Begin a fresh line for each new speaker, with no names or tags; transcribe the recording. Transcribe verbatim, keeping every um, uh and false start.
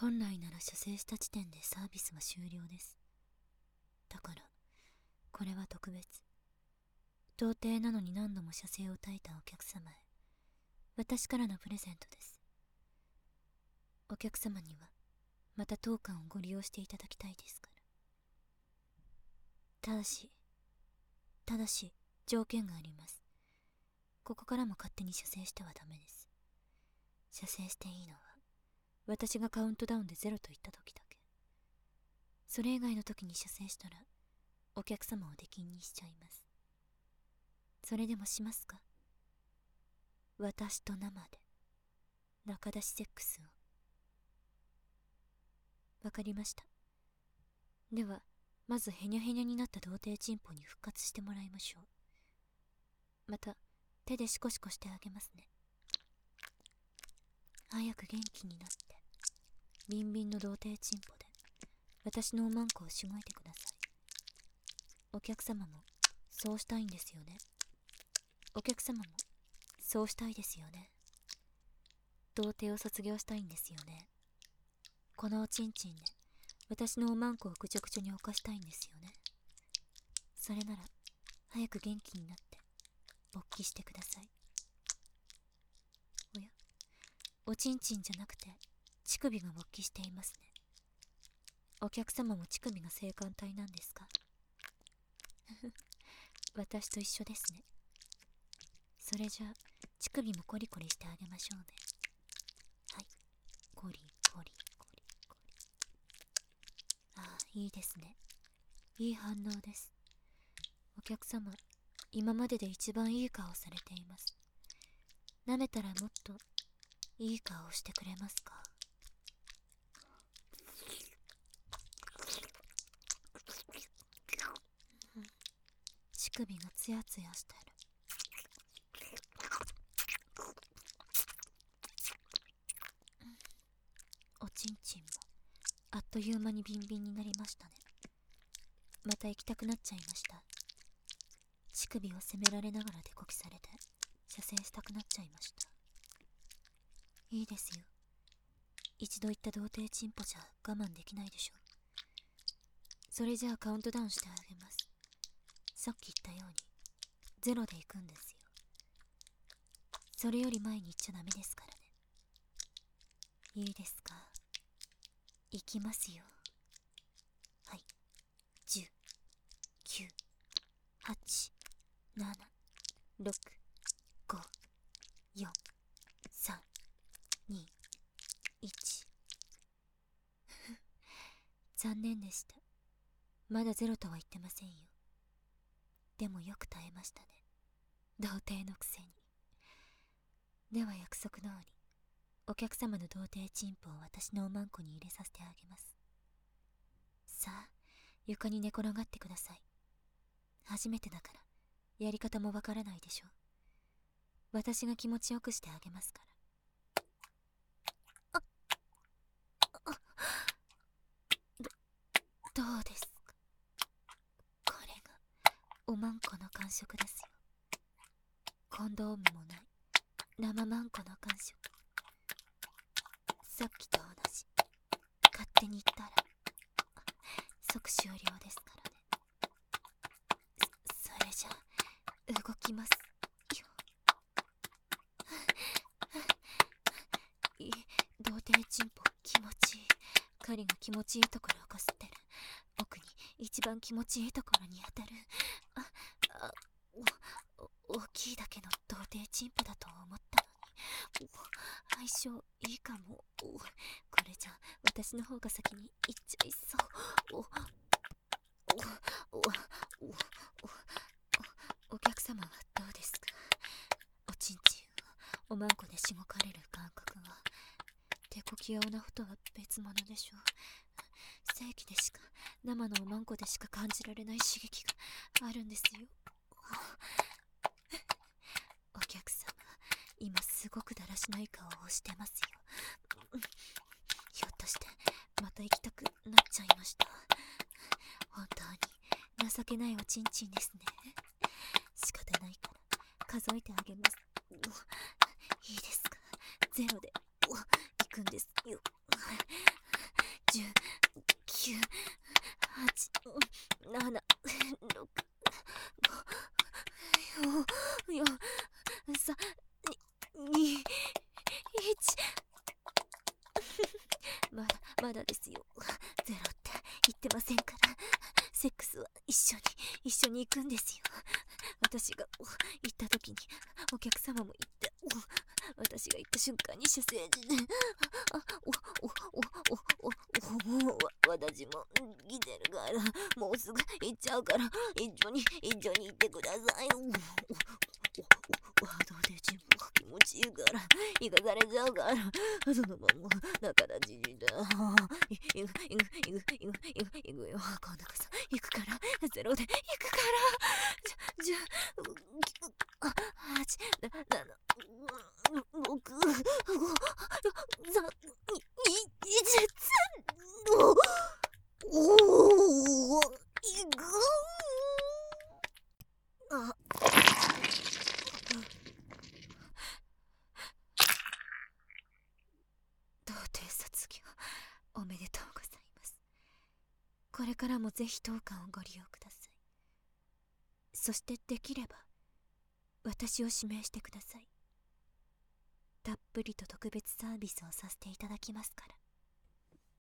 本来なら射精した時点でサービスは終了です。だからこれは特別。童貞なのに何度も射精を耐えたお客様へ私からのプレゼントです。お客様にはまた当館をご利用していただきたいですから。ただしただし条件があります。ここからも勝手に射精してはダメです。射精していいのは私がカウントダウンでゼロと言った時だけ。それ以外の時に射精したらお客様を出禁にしちゃいます。それでもしますか？私と生で仲出しセックスを。わかりました。ではまずヘニャヘニャになった童貞チンポに復活してもらいましょう。また手でシコシコしてあげますね。早く元気になってビンビンの童貞チンポで私のおまんこをしごいてください。お客様もそうしたいんですよね。お客様もそうしたいですよね。童貞を卒業したいんですよね。このおちんちんで私のおまんこをぐちょぐちょに犯したいんですよね。それなら早く元気になって勃起してください。おや、おちんちんじゃなくて乳首が勃起していますね。お客様も乳首が性感帯なんですか？私と一緒ですね。それじゃあ乳首もコリコリしてあげましょうね。はい、コリコリコリコリ。ああ、いいですね。いい反応です。お客様、今までで一番いい顔されています。舐めたらもっといい顔をしてくれますか？乳首がツヤツヤしてる。おちんちんもあっという間にビンビンになりましたね。また行きたくなっちゃいました。乳首を責められながらデコキされて射精したくなっちゃいました。いいですよ。一度言った童貞チンポじゃ我慢できないでしょ。それじゃあカウントダウンしてあげます。さっき言ったようにゼロで行くんですよ。それより前に行っちゃダメですからね。いいですか？行きますよ。はい、じゅう、きゅう、はち、なな、ろく、ご、よん、さん、に、いち。残念でした。まだゼロとは言ってませんよ。でもよく耐えましたね。童貞のくせに。では約束通りお客様の童貞チンポを私のおまんこに入れさせてあげます。さあ床に寝転がってください。初めてだからやり方もわからないでしょ。私が気持ちよくしてあげますから。ああ、どどうですか？これがおまんこの感触ですよ。コンドームもない生まんこの感触。さっきと同じ。勝手に言ったら即終了ですからね。そ、それじゃあ動きますよ。いい、童貞チンポ気持ちいい。狩りが気持ちいいところをこすってる。奥に一番気持ちいいところに当たる。あ、あ、お、お大きいだけの童貞チンポだと思ったのに。相性いいかも。お、これじゃ私の方が先に行っちゃいそう。お、お、お、お、お、お、お客様はどうですか？おちんちんをおまんこでしごかれる感覚は手こきやオナホとは別物でしょう。正規でしか生のおまんこでしか感じられない刺激があるんですよ。お客様今すごくだらしない顔をしてますよ。ひょっとしてまた行きたくなっちゃいました。本当に情けないおちんちんですね。仕方ないから数えてあげます。いいですか？ゼロで行くんですよ。 まだですよ。ゼロって言ってませんから。セックスは一緒に一緒に行くんですよ。私が行った時にお客様も行って、私が行った瞬間に主政治で、あ、お、お、お、お、お、お、私も来てるから、もうすぐ行っちゃうから、一緒に、一緒に行ってください。お、お、お、お、私も気持ちいいから、行かされちゃうから、そのまま、だからじじで、行く、行く、行く、行く、行く、行く、行くよ、今度こそ、行くから、ゼロで行くから、じゃ、じゃ、あ、はち、な、なな、ろく、ご、さん、に、いち、おお、いく。あ、童貞卒業おめでとうございます。これからもぜひ当館をご利用ください。そしてできれば私を指名してください。たっぷりと特別サービスをさせていただきますから。